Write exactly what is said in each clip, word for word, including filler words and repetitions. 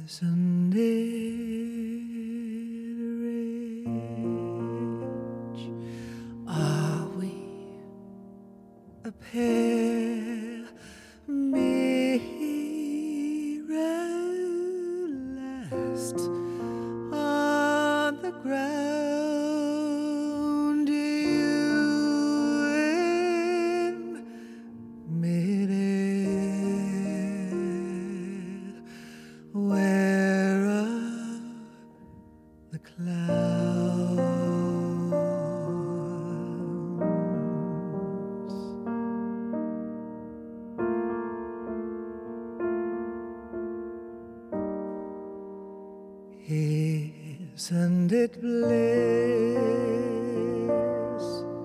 Isn't it rich? Are we a pair mirror last on the ground, you in midair? Where are the clouds? Isn't it bliss?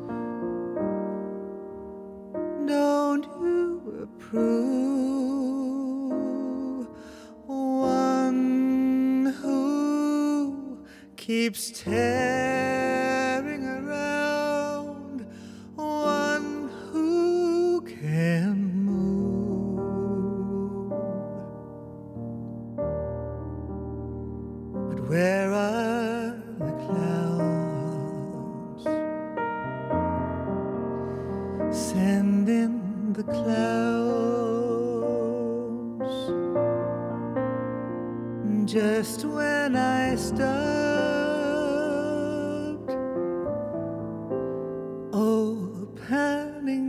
Don't you approve? One who keeps tearing around, one who can move. But where are the clouds? Send in the clouds. Just when I stopped, opening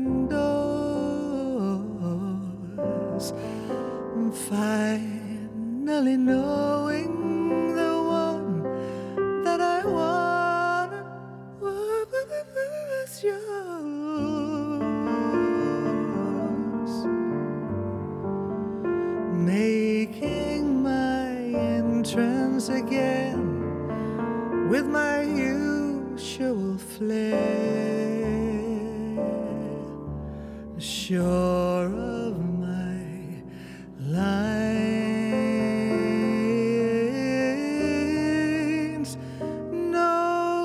doors, finally knowing the one that I wanted was yours, making my entrance again with my usual flair, sure of my lines. No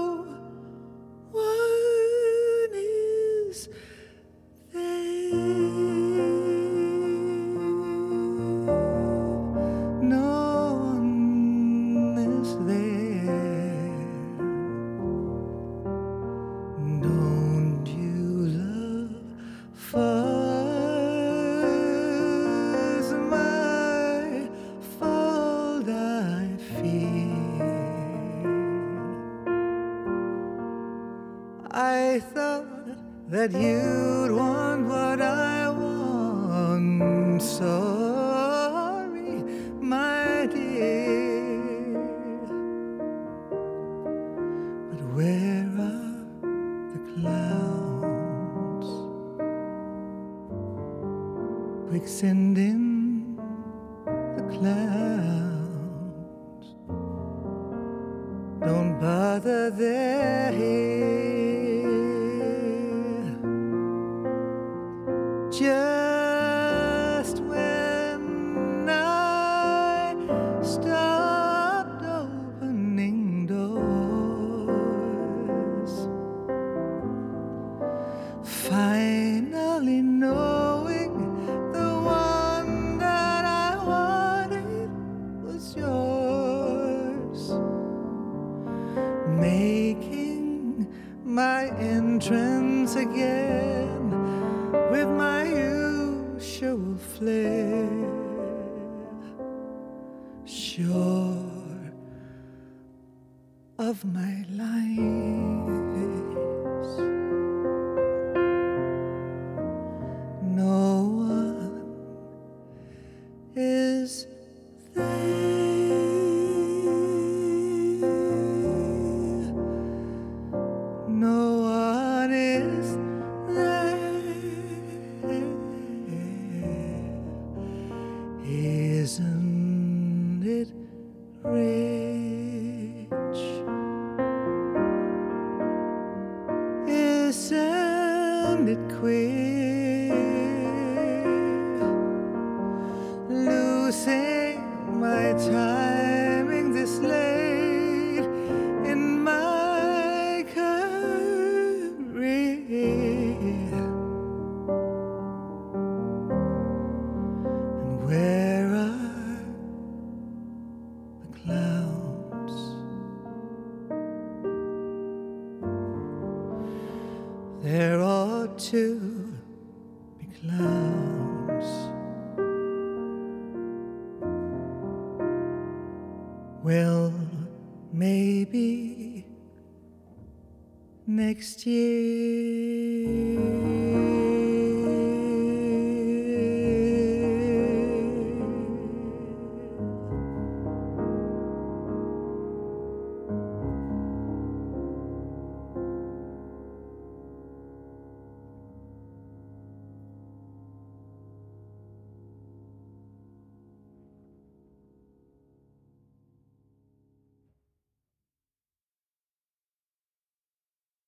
one is there. No one is there. Don't you love fuzz? My fault, I fear. I thought that you'd want what I want. Sorry, my dear. But where are the clouds? Quick, send in the clouds. Don't bother, they're here. Just when I stopped opening doors, finally knowing the one that I wanted was yours, making my entrance again with my usual flair, sure of my lines. No one is there. No one is there. Isn't it rich? Isn't it queer? Losing my timing this late in my career. And where are there ought to be clowns. Well, maybe next year.